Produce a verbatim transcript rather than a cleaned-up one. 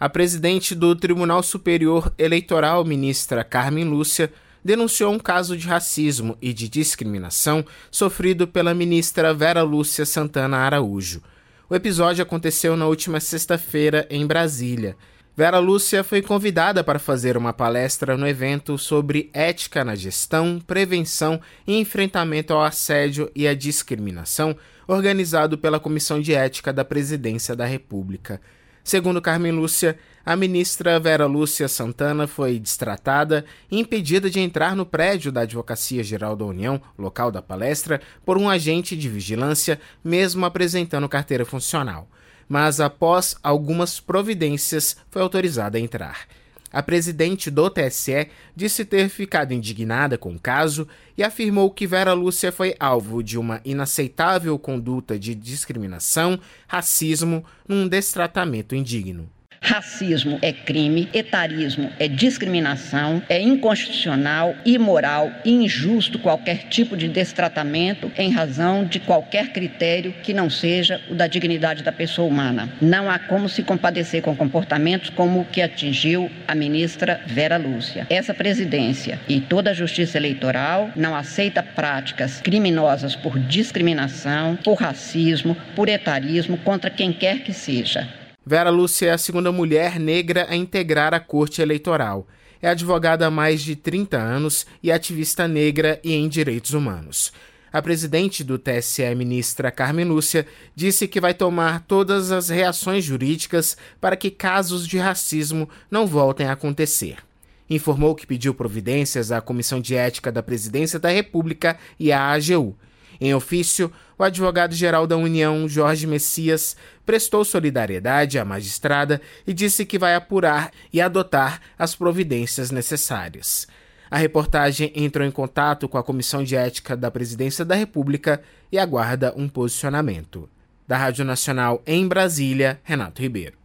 A presidente do Tribunal Superior Eleitoral, ministra Carmen Lúcia, denunciou um caso de racismo e de discriminação sofrido pela ministra Vera Lúcia Santana Araújo. O episódio aconteceu na última sexta-feira em Brasília. Vera Lúcia foi convidada para fazer uma palestra no evento sobre ética na gestão, prevenção e enfrentamento ao assédio e à discriminação, organizado pela Comissão de Ética da Presidência da República. Segundo Carmen Lúcia, a ministra Vera Lúcia Santana foi destratada e impedida de entrar no prédio da Advocacia Geral da União, local da palestra, por um agente de vigilância, mesmo apresentando carteira funcional. Mas, após algumas providências, foi autorizada a entrar. A presidente do T S E disse ter ficado indignada com o caso e afirmou que Vera Lúcia foi alvo de uma inaceitável conduta de discriminação, racismo, num destratamento indigno. Racismo é crime, etarismo é discriminação, é inconstitucional, imoral e injusto qualquer tipo de destratamento em razão de qualquer critério que não seja o da dignidade da pessoa humana. Não há como se compadecer com comportamentos como o que atingiu a ministra Vera Lúcia. Essa presidência e toda a justiça eleitoral não aceita práticas criminosas por discriminação, por racismo, por etarismo contra quem quer que seja. Vera Lúcia é a segunda mulher negra a integrar a Corte Eleitoral. É advogada há mais de trinta anos e ativista negra e em direitos humanos. A presidente do T S E, ministra Carmen Lúcia, disse que vai tomar todas as reações jurídicas para que casos de racismo não voltem a acontecer. Informou que pediu providências à Comissão de Ética da Presidência da República e à A G U. Em ofício, o advogado-geral da União, Jorge Messias, prestou solidariedade à magistrada e disse que vai apurar e adotar as providências necessárias. A reportagem entrou em contato com a Comissão de Ética da Presidência da República e aguarda um posicionamento. Da Rádio Nacional em Brasília, Renato Ribeiro.